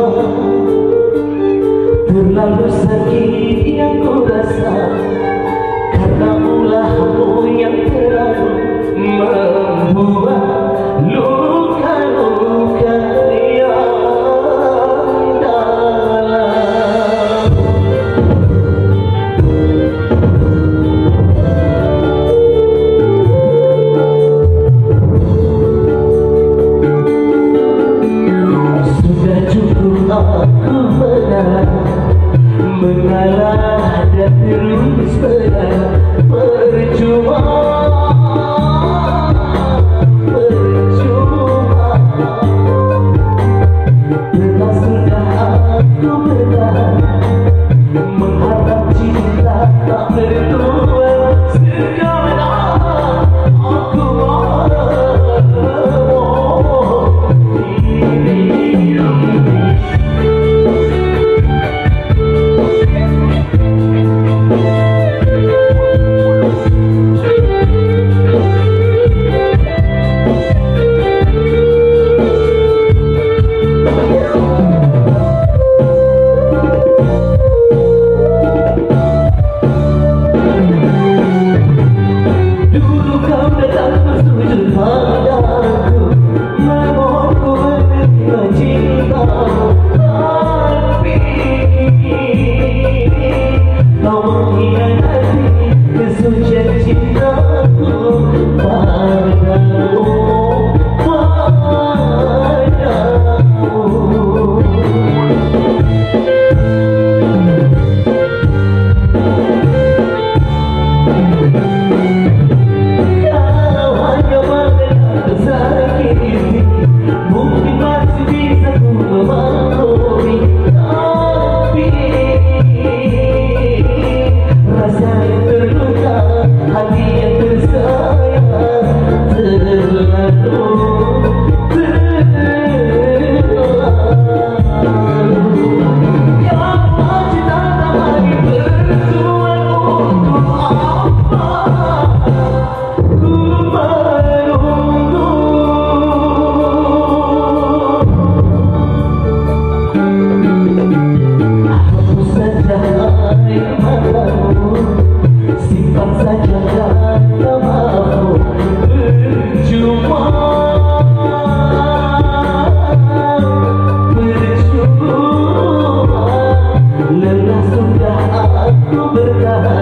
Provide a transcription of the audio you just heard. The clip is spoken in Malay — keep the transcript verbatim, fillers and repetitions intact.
percuma, terlalu sakit yang ku rasa, karena ulahmu yang terlalu membuat luka-luka yang dalam. Sudah cukup aku mengalah, mengalah dan terus mengalah, percuma, percuma. Telah sudah aku bertahan, mengharap cinta tak bertuan. Sekarang aku memohon dirimu. Dulu kau datang bersujud padaku, memohonku menerima cintamu, tapi kau mengkhianati kesucian cintaku padamu, padamu. Mungkin masih bisa ku memaklumi, tapi rasa yang terluka, hati yang tersayang terlalu terlalu. Yang masih tak lagi bertuan untuk apa ku menunggu. Simpan saja kata maafmu, percuma, percuma. Lelah sudah aku bertahan,